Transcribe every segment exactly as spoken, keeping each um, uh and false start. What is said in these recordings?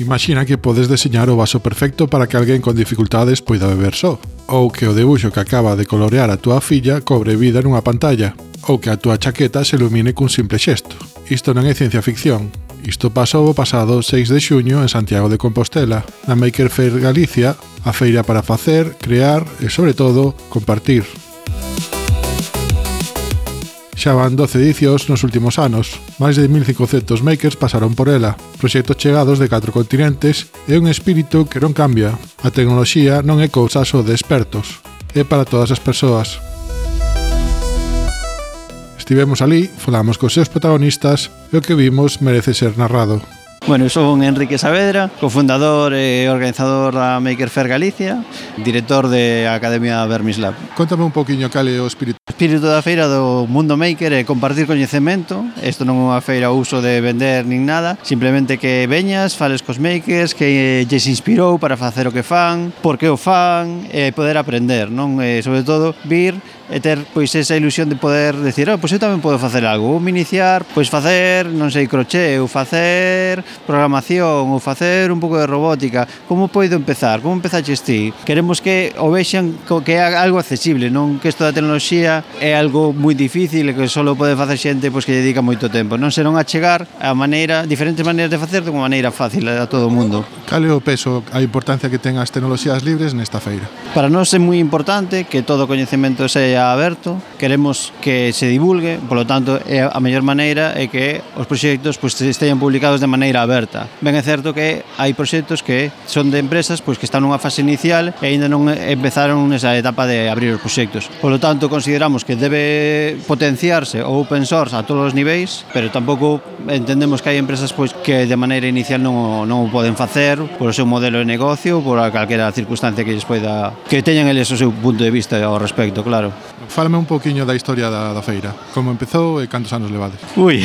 Imagina que podes deseñar o vaso perfecto para que alguén con dificultades poida beber só, ou que o debuxo que acaba de colorear a túa filla cobre vida nunha pantalla, ou que a túa chaqueta se ilumine cun simple xesto. Isto non é ciencia ficción. Isto pasou o pasado seis de xuño en Santiago de Compostela, na Maker Faire Galicia, a feira para facer, crear e, sobre todo, compartir. Xa van doce edicións nos últimos anos. Máis de mil cincocentos makers pasaron por ela, proxectos chegados de catro continentes e un espírito que non cambia. A tecnoloxía non é cousa só de expertos, é para todas as persoas. Estivemos ali, falamos cos seus protagonistas e o que vimos merece ser narrado. Bueno, eu son Enrique Saavedra, cofundador e organizador da Maker Faire Galicia, director de Academia Vermislab. Contame un poquinho cal é o espírito. O espírito da feira do mundo maker é compartir coñecemento. Isto non é unha feira ao uso de vender nin nada, simplemente que veñas, fales cos makers, que lles inspirou para facer o que fan, por que o fan, e poder aprender, non? E, sobre todo, vir e ter pois esa ilusión de poder decir, oh, pois eu tamén podo facer algo, ou me iniciar, pois facer, non sei, crochet, ou facer programación, ou facer un pouco de robótica. Como podo empezar? Como empezaches ti? Queremos que o vexan que é algo accesible, non que isto da tecnoloxía é algo moi difícil e que só pode facer xente pois que lle dedica moito tempo. Non serón a chegar a maneira, diferentes maneiras de facer de unha maneira fácil a todo o mundo. Cal é o peso, a importancia que ten as tecnoloxías libres nesta feira? Para nós é moi importante que todo o coñecemento sea aberto, queremos que se divulgue, polo tanto, é a mellor maneira é que os proxectos pois estean publicados de maneira aberta. Ben é certo que hai proxectos que son de empresas pois que están nunha fase inicial e aínda non empezaron nesa etapa de abrir os proxectos. Polo tanto, consideramos que debe potenciarse o open source a todos os niveis, pero tampouco entendemos que hai empresas pois que de maneira inicial non o, non o poden facer por o seu modelo de negocio, por a calquera circunstancia que lles poida, que teñan eles o seu punto de vista ao respecto, claro. Fálame un poquinho da historia da, da feira. Como empezou e cantos anos levades? Ui,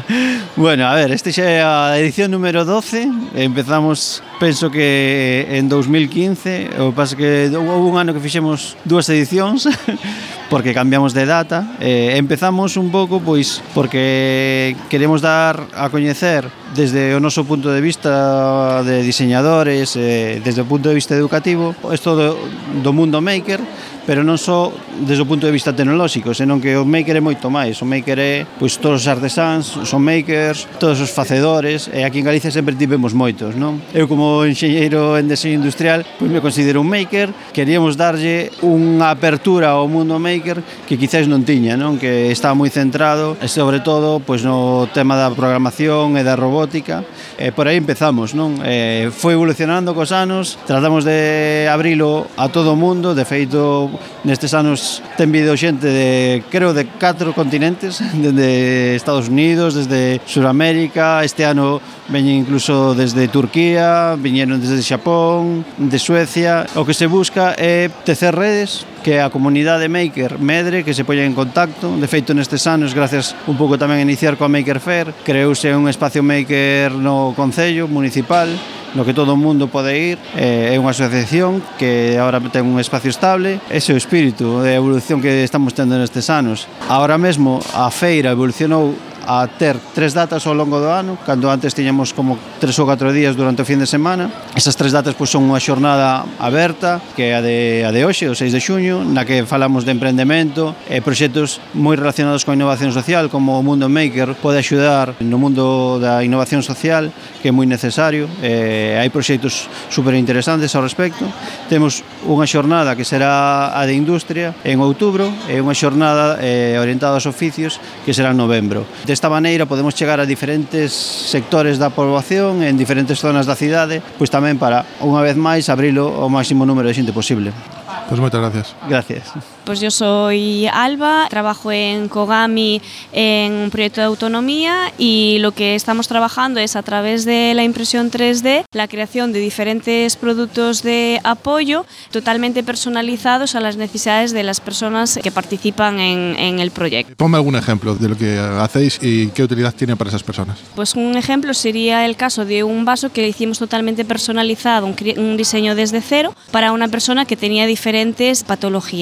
bueno, a ver, este xa é a edición número doce. Empezamos, penso que en dos mil quince. O que pasa que houve un ano que fixemos dúas edicións porque cambiamos de data. Eh, empezamos un pouco pois porque queremos dar a coñecer desde o noso punto de vista de diseñadores, eh, desde o punto de vista educativo, isto do, do mundo maker, pero non só desde o punto de vista tecnolóxico, senón que o maker é moito máis. O maker é, pois, todos os artesáns, son makers, todos os facedores, e aquí en Galicia sempre tivemos moitos, non? Eu, como enxeñeiro en deseño industrial, pois me considero un maker. Queríamos darlle unha apertura ao mundo maker que quizás non tiña, non? Que está moi centrado, e sobre todo, pois, no tema da programación e da robótica, e por aí empezamos, non? E foi evolucionando cos anos, tratamos de abrilo a todo o mundo. De feito, nestes anos ten vido xente de, creo, de catro continentes, desde Estados Unidos, desde Suramérica, este ano veñen incluso desde Turquía, viñeron desde Xapón, de Suecia. O que se busca é tecer redes, que a comunidade maker medre, que se poña en contacto. De feito, nestes anos, gracias un pouco tamén a iniciar coa Maker Faire, creouse un espacio maker no Concello Municipal, no que todo o mundo pode ir. É unha asociación que agora ten un espacio estable. Ese é o espírito de evolución que estamos tendo nestes anos. Agora mesmo a feira evolucionou a ter tres datas ao longo do ano, cando antes tiñamos como tres ou catro días durante o fin de semana. Esas tres datas pois son unha xornada aberta, que é a de, a de hoxe, o seis de xuño, na que falamos de emprendemento e proxectos moi relacionados coa innovación social, como o Mundo Maker pode axudar no mundo da innovación social, que é moi necesario. E hai proxectos super interesantes ao respecto. Temos unha xornada que será a de industria en outubro e unha xornada eh, orientada aos oficios que será en novembro. Desta maneira podemos chegar a diferentes sectores da poboación en diferentes zonas da cidade, pois tamén para, unha vez máis, abrilo ao máximo número de xente posible. Pues muchas gracias. Gracias. Pues yo soy Alba, trabajo en Kogami en un proyecto de autonomía y lo que estamos trabajando es a través de la impresión tres D, la creación de diferentes productos de apoyo totalmente personalizados a las necesidades de las personas que participan en, en el proyecto. Ponme algún ejemplo de lo que hacéis y qué utilidad tiene para esas personas. Pues un ejemplo sería el caso de un vaso que hicimos totalmente personalizado, un, un diseño desde cero para una persona que tenía diferentes patologías. Lo que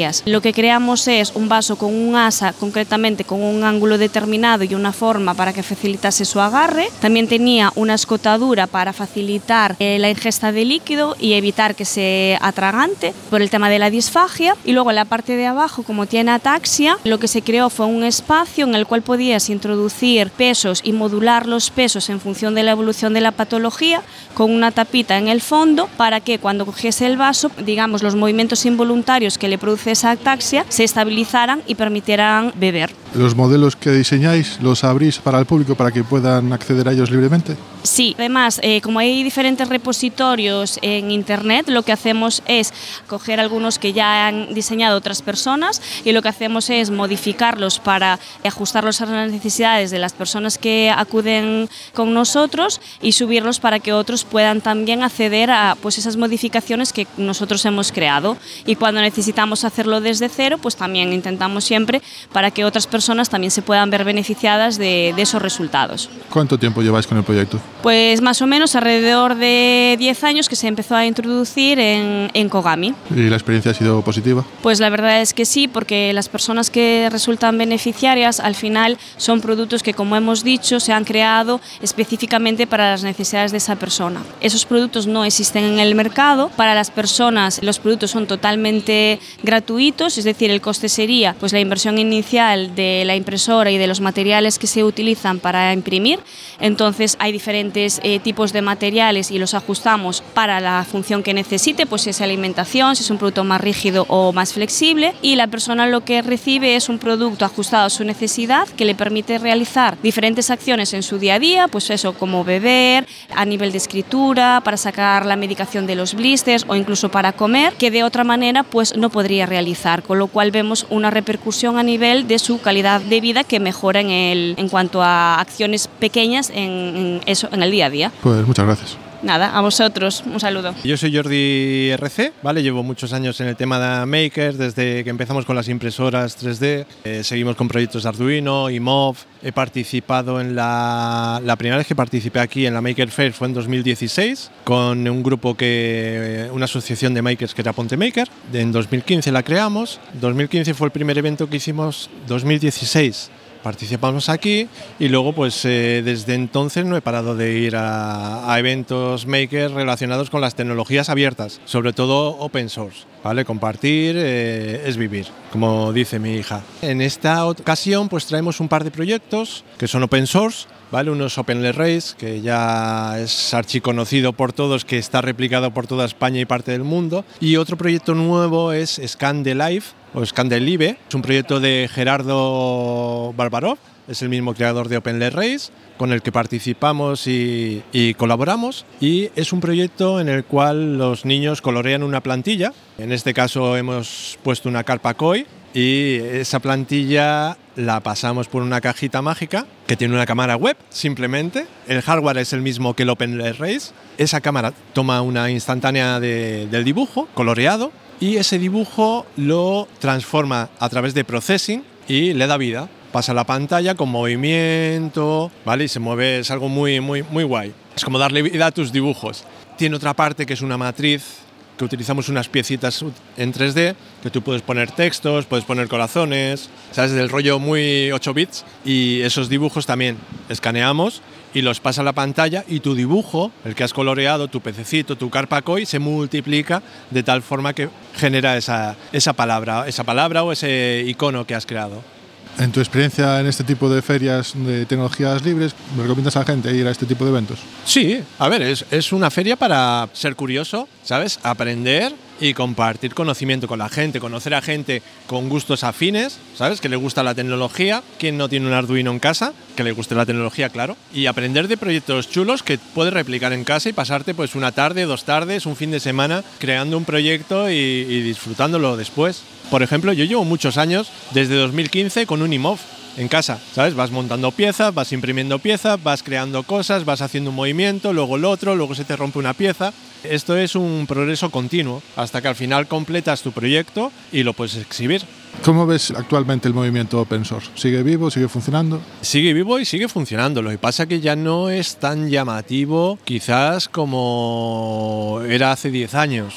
que creamos es un vaso con un asa, concretamente con un ángulo determinado y una forma para que facilitase su agarre. También tenía una escotadura para facilitar eh, la ingesta de líquido y evitar que se atragante por el tema de la disfagia. Y luego en la parte de abajo, como tiene ataxia, lo que se creó fue un espacio en el cual podías introducir pesos y modular los pesos en función de la evolución de la patología, con una tapita en el fondo para que cuando cogiese el vaso, digamos, los movimientos involuntarios que le produce esa ataxia se estabilizaran y permitieran beber. ¿Los modelos que diseñáis los abrís para el público para que puedan acceder a ellos libremente? Sí, además, eh, como hay diferentes repositorios en internet, lo que hacemos es coger algunos que ya han diseñado otras personas y lo que hacemos es modificarlos para ajustarlos a las necesidades de las personas que acuden con nosotros y subirlos para que otros puedan también acceder a pues, esas modificaciones que nosotros hemos creado. Y cuando necesitamos hacerlo desde cero, pues también intentamos siempre para que otras personas también se puedan ver beneficiadas de, de esos resultados. ¿Cuánto tiempo lleváis con el proyecto? Pues más o menos alrededor de diez años que se empezó a introducir en, en Kogami. ¿Y la experiencia ha sido positiva? Pues la verdad es que sí, porque las personas que resultan beneficiarias al final son productos que, como hemos dicho, se han creado específicamente para las necesidades de esa persona. Esos productos no existen en el mercado. Para las personas los productos son totalmente gratuitos, es decir, el coste sería pues la inversión inicial de la impresora y de los materiales que se utilizan para imprimir. Entonces hay diferentes eh, tipos de materiales y los ajustamos para la función que necesite, pues si es alimentación, si es un producto más rígido o más flexible, y la persona lo que recibe es un producto ajustado a su necesidad que le permite realizar diferentes acciones en su día a día, pues eso, como beber, a nivel de escritura, para sacar la medicación de los blisters o incluso para comer, que de otra manera pues no podría realizar, con lo cual vemos una repercusión a nivel de su calidad de vida que mejora en, el, en cuanto a acciones pequeñas en, en eso, en el día a día. Pues muchas gracias. Nada, a vosotros, un saludo. Yo soy Jordi R C, ¿vale? Llevo muchos años en el tema de Maker, desde que empezamos con las impresoras tres D, eh, seguimos con proyectos de Arduino, I M O V, he participado en la... La primera vez que participé aquí en la Maker Fair fue en dos mil dieciséis, con un grupo que... una asociación de makers que era Ponte Maker, en dos mil quince la creamos, dos mil quince fue el primer evento que hicimos, dos mil dieciséis participamos aquí y luego pues eh, desde entonces no he parado de ir a, a eventos maker relacionados con las tecnologías abiertas, sobre todo open source, ¿vale? Compartir eh, es vivir, como dice mi hija. En esta ocasión pues traemos un par de proyectos que son open source, ¿vale? Uno es OpenLRace, que ya es archiconocido por todos, que está replicado por toda España y parte del mundo, y otro proyecto nuevo es ScanDelive, o ScanDelive, es un proyecto de Gerardo Barbarov, es el mismo creador de OpenLRace, con el que participamos y, y colaboramos, y es un proyecto en el cual los niños colorean una plantilla. En este caso hemos puesto una carpa koi y esa plantilla la pasamos por una cajita mágica que tiene una cámara web, simplemente. El hardware es el mismo que el OpenLRace. Esa cámara toma una instantánea de, del dibujo coloreado y ese dibujo lo transforma a través de processing y le da vida. Pasa la pantalla con movimiento, ¿vale? Y se mueve, es algo muy, muy, muy guay. Es como darle vida a tus dibujos. Tiene otra parte que es una matriz, que utilizamos unas piecitas en tres D, que tú puedes poner textos, puedes poner corazones, ¿sabes? Del rollo muy ocho bits. Y esos dibujos también escaneamos y los pasa a la pantalla y tu dibujo, el que has coloreado, tu pececito, tu carpa koi, se multiplica de tal forma que genera esa, esa palabra, esa palabra o ese icono que has creado. En tu experiencia en este tipo de ferias de tecnologías libres, ¿me recomiendas a la gente ir a este tipo de eventos? Sí, a ver, es, es una feria para ser curioso, ¿sabes? Aprender y compartir conocimiento con la gente, conocer a gente con gustos afines, ¿sabes? Que le gusta la tecnología, quien no tiene un Arduino en casa, que le guste la tecnología, claro, y aprender de proyectos chulos que puedes replicar en casa y pasarte pues una tarde, dos tardes, un fin de semana creando un proyecto y, y disfrutándolo después. Por ejemplo, yo llevo muchos años, desde dos mil quince, con un I M O V en casa, ¿sabes? Vas montando piezas, vas imprimiendo piezas, vas creando cosas, vas haciendo un movimiento, luego el otro, luego se te rompe una pieza. Esto es un progreso continuo, hasta que al final completas tu proyecto y lo puedes exhibir. ¿Cómo ves actualmente el movimiento open source? ¿Sigue vivo? ¿Sigue funcionando? Sigue vivo y sigue funcionando. Lo que pasa es que ya no es tan llamativo quizás como era hace diez años.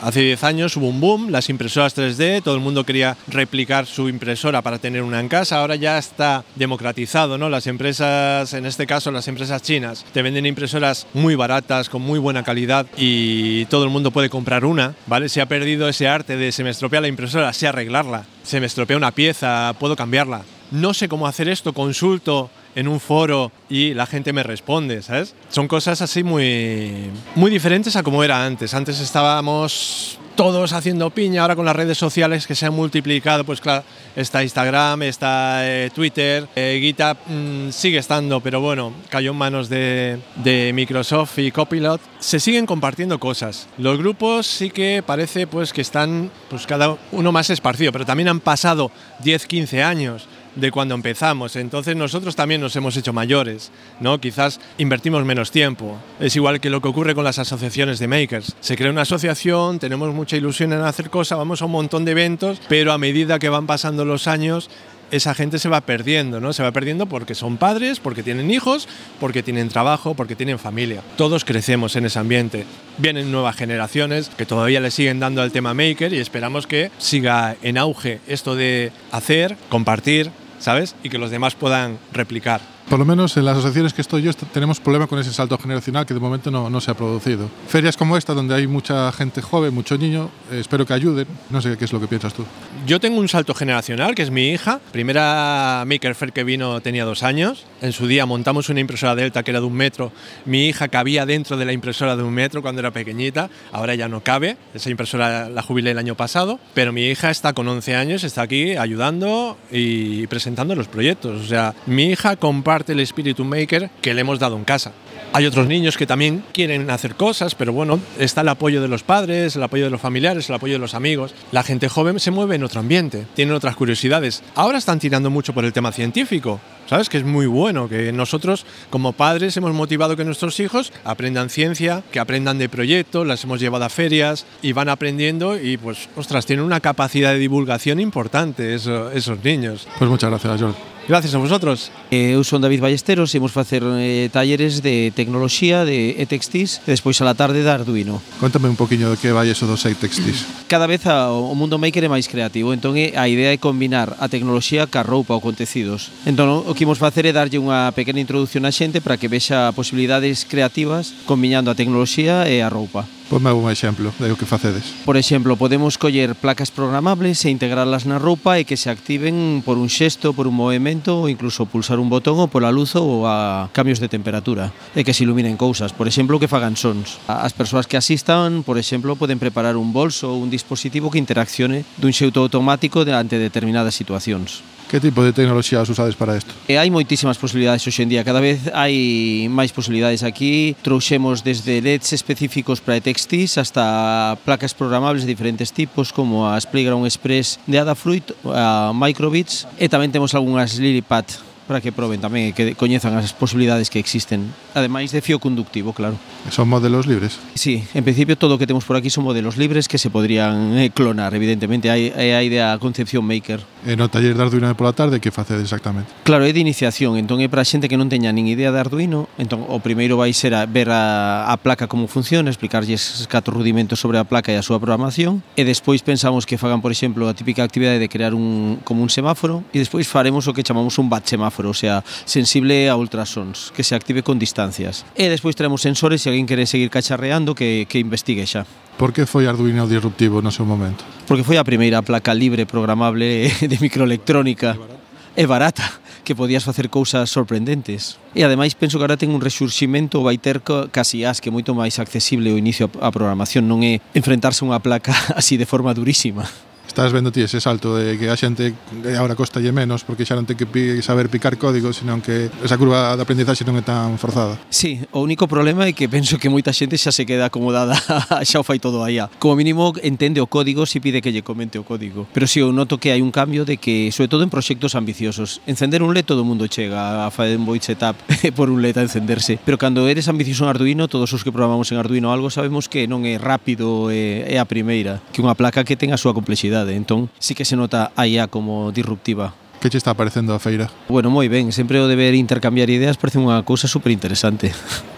Hace diez años hubo un boom, las impresoras tres D, todo el mundo quería replicar su impresora para tener una en casa. Ahora ya está democratizado, ¿no? Las empresas, en este caso las empresas chinas, te venden impresoras muy baratas, con muy buena calidad y todo el mundo puede comprar una, ¿vale? Se ha perdido ese arte de se me estropea la impresora, sé arreglarla, se me estropea una pieza, puedo cambiarla. No sé cómo hacer esto, consulto en un foro y la gente me responde, ¿sabes? Son cosas así muy, muy diferentes a como era antes. Antes estábamos todos haciendo piña, ahora con las redes sociales que se han multiplicado, pues claro, está Instagram, está eh, Twitter, eh, GitHub mmm, sigue estando, pero bueno, cayó en manos de, de Microsoft y Copilot. Se siguen compartiendo cosas. Los grupos sí que parece pues que están pues cada uno más esparcido, pero también han pasado diez, quince años de cuando empezamos, entonces nosotros también nos hemos hecho mayores, ¿no? Quizás invertimos menos tiempo. Es igual que lo que ocurre con las asociaciones de makers. Se crea una asociación, tenemos mucha ilusión en hacer cosas, vamos a un montón de eventos, pero a medida que van pasando los años, esa gente se va perdiendo, ¿no? Se va perdiendo porque son padres, porque tienen hijos, porque tienen trabajo, porque tienen familia. Todos crecemos en ese ambiente. Vienen nuevas generaciones que todavía le siguen dando al tema maker y esperamos que siga en auge esto de hacer, compartir, ¿sabes? Y que los demás puedan replicar. Por lo menos en las asociaciones que estoy yo tenemos problema con ese salto generacional que de momento no, no se ha producido. Ferias como esta, donde hay mucha gente joven, mucho niño, eh, espero que ayuden. No sé qué es lo que piensas tú. Yo tengo un salto generacional, que es mi hija. Primera Maker Faire que vino tenía dos años. En su día montamos una impresora Delta que era de un metro. Mi hija cabía dentro de la impresora de un metro cuando era pequeñita. Ahora ya no cabe. Esa impresora la jubilé el año pasado. Pero mi hija está con once años, está aquí ayudando y presentando los proyectos. O sea, mi hija comparte el espíritu maker que le hemos dado en casa. Hay otros niños que también quieren hacer cosas, pero bueno, está el apoyo de los padres, el apoyo de los familiares, el apoyo de los amigos. La gente joven se mueve en otro ambiente, tienen otras curiosidades. Ahora están tirando mucho por el tema científico, ¿sabes? Que es muy bueno, que nosotros como padres hemos motivado que nuestros hijos aprendan ciencia, que aprendan de proyectos, las hemos llevado a ferias y van aprendiendo y pues, ostras, tienen una capacidad de divulgación importante eso, esos niños. Pues muchas gracias, Jordi. Gracias a vosotros. Eu son David Ballesteros e imos facer eh, talleres de tecnoloxía, de e-textis e despois a la tarde de Arduino. Cuéntame un poquinho de que vai eso dos e-textis. Cada vez a, o mundo maker é máis creativo, entón é, a idea é combinar a tecnoloxía ca roupa ou con tecidos. Entón o que imos facer é darlle unha pequena introducción á xente para que vexa posibilidades creativas combinando a tecnoloxía e a roupa. Ponme un exemplo de o que facedes. Por exemplo, podemos coller placas programables e integrarlas na roupa e que se activen por un xesto, por un movimento ou incluso pulsar un botón ou pola luz ou a cambios de temperatura e que se iluminen cousas, por exemplo, que fagan sons. As persoas que asistan, por exemplo, poden preparar un bolso ou un dispositivo que interaccione dun xeito automático ante determinadas situacións. Que tipo de tecnoloxía os usades para isto? E hai moitísimas posibilidades hoxe en día, cada vez hai máis posibilidades aquí. Trouxemos desde L E Ds específicos para e-textis hasta placas programables de diferentes tipos como as Playground Express de Adafruit, a Microbits e tamén temos algunhas Lilipad para que proben tamén e que coñezan as posibilidades que existen, ademais de fío conductivo, claro. Son modelos libres? Sí, en principio todo o que temos por aquí son modelos libres que se podrían eh, clonar, evidentemente, hai, hai a concepción maker. E no taller de Arduino pola tarde, que facedes exactamente? Claro, é de iniciación, entón é para xente que non teña nin idea de Arduino, entón o primeiro vai ser a ver a, a placa como funciona, explicarlles catro rudimentos sobre a placa e a súa programación, e despois pensamos que fagan, por exemplo, a típica actividade de crear un como un semáforo, e despois faremos o que chamamos un bat semáforo, o sea, sensible a ultrasons, que se active con distancias. E despois traemos sensores se alguén quere seguir cacharreando que, que investigue xa. Por que foi Arduino disruptivo no seu momento? Porque foi a primeira placa libre programable de microelectrónica e barata, que podías facer cousas sorprendentes. E ademais penso que agora ten un rexurximento, vai ter casi as que é moito máis accesible o inicio a programación, non é enfrentarse a unha placa así de forma durísima. Estás vendo ti ese salto de que a xente agora costalle menos porque xa non ten que saber picar código, senón que esa curva de aprendizaxe non é tan forzada. Sí, o único problema é que penso que moita xente xa se queda acomodada, xa o fai todo aí. Como mínimo entende o código se pide que lle comente o código. Pero si sí, eu noto que hai un cambio de que, sobre todo en proxectos ambiciosos, encender un L E D todo o mundo chega a fazer un void setup por un L E D a encenderse. Pero cando eres ambicioso en Arduino, todos os que programamos en Arduino algo sabemos que non é rápido, é, é a primeira, que unha placa que ten a súa complexidade. Entón, sí que se nota a I A como disruptiva. Que che está parecendo a feira? Bueno, moi ben, sempre o de ver intercambiar ideas parece unha cousa super interesante.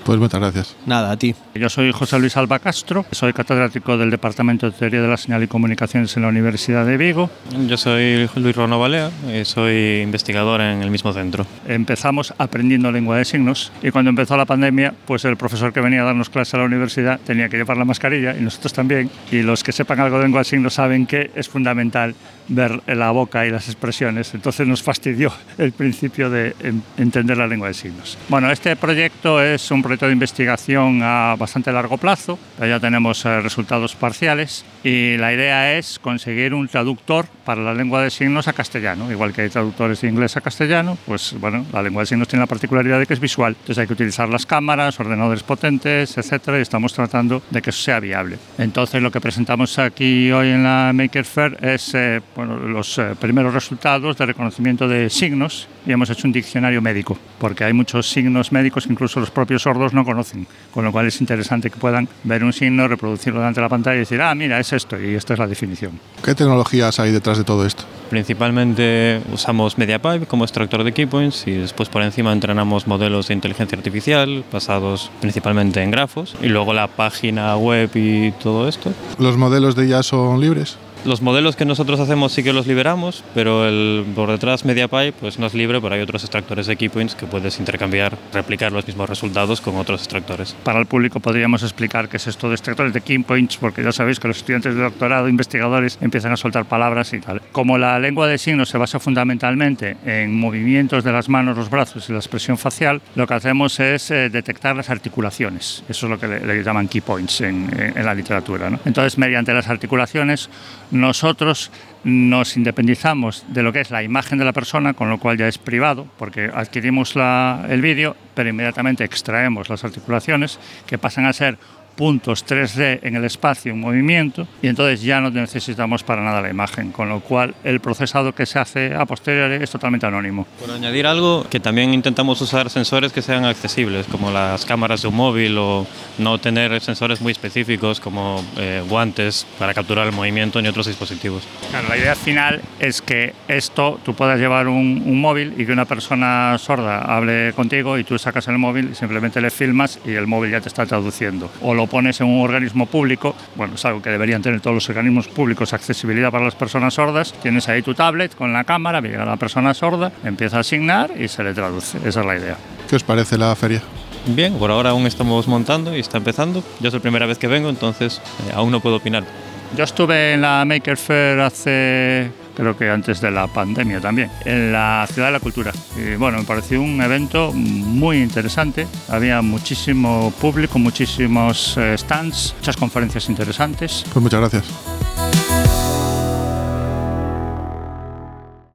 Pues muchas gracias. Nada, a ti. Yo soy José Luis Alba Castro, soy catedrático del Departamento de Teoría de la Señal y Comunicaciones en la Universidad de Vigo. Yo soy Luis Rono Balea y soy investigador en el mismo centro. Empezamos aprendiendo lengua de signos y cuando empezó la pandemia, pues el profesor que venía a darnos clase a la universidad tenía que llevar la mascarilla y nosotros también. Y los que sepan algo de lengua de signos saben que es fundamental ver la boca y las expresiones. Entonces nos fastidió el principio de entender la lengua de signos. Bueno, este proyecto es un proyecto de investigación a bastante largo plazo. Ya tenemos eh, resultados parciales y la idea es conseguir un traductor para la lengua de signos a castellano. Igual que hay traductores de inglés a castellano, pues bueno, la lengua de signos tiene la particularidad de que es visual. Entonces hay que utilizar las cámaras, ordenadores potentes, etcétera, y estamos tratando de que eso sea viable. Entonces lo que presentamos aquí hoy en la Maker Faire es eh, bueno, los eh, primeros resultados de reconocimiento de signos y hemos hecho un diccionario médico, porque hay muchos signos médicos que incluso los propios sordos no conocen, con lo cual es interesante que puedan ver un signo, reproducirlo delante de la pantalla y decir, ah, mira, es esto, y esta es la definición. ¿Qué tecnologías hay detrás de todo esto? Principalmente usamos MediaPipe como extractor de keypoints y después por encima entrenamos modelos de inteligencia artificial basados principalmente en grafos y luego la página web y todo esto. ¿Los modelos de I A son libres? Los modelos que nosotros hacemos sí que los liberamos, pero el, por detrás MediaPipe pues no es libre, pero hay otros extractores de keypoints que puedes intercambiar, replicar los mismos resultados con otros extractores. Para el público podríamos explicar qué es esto de extractores de keypoints, porque ya sabéis que los estudiantes de doctorado, investigadores, empiezan a soltar palabras y tal. Como la lengua de signos se basa fundamentalmente en movimientos de las manos, los brazos y la expresión facial, lo que hacemos es eh, detectar las articulaciones. Eso es lo que le, le llaman keypoints en, en, en la literatura, ¿no? Entonces, mediante las articulaciones, nosotros nos independizamos de lo que es la imagen de la persona, con lo cual ya es privado, porque adquirimos la, el vídeo, pero inmediatamente extraemos las articulaciones, que pasan a ser puntos tres D en el espacio en movimiento, y entonces ya no necesitamos para nada la imagen, con lo cual el procesado que se hace a posteriori es totalmente anónimo. Por añadir algo, que también intentamos usar sensores que sean accesibles, como las cámaras de un móvil, o no tener sensores muy específicos como eh, guantes para capturar el movimiento ni otros dispositivos. Claro, la idea final es que esto tú puedas llevar un, un móvil y que una persona sorda hable contigo y tú sacas el móvil y simplemente le filmas y el móvil ya te está traduciendo. O lo pones en un organismo público, bueno, es algo que deberían tener todos los organismos públicos, accesibilidad para las personas sordas. Tienes ahí tu tablet con la cámara, llega la persona sorda, empieza a asignar y se le traduce. Esa es la idea. ¿Qué os parece la feria? Bien, por ahora aún estamos montando y está empezando. Yo es la primera vez que vengo, entonces eh, aún no puedo opinar. Yo estuve en la Maker Faire hace, creo que antes de la pandemia también, en la Ciudad de la Cultura. Y bueno, me pareció un evento muy interesante. Había muchísimo público, muchísimos stands, muchas conferencias interesantes. Pues muchas gracias.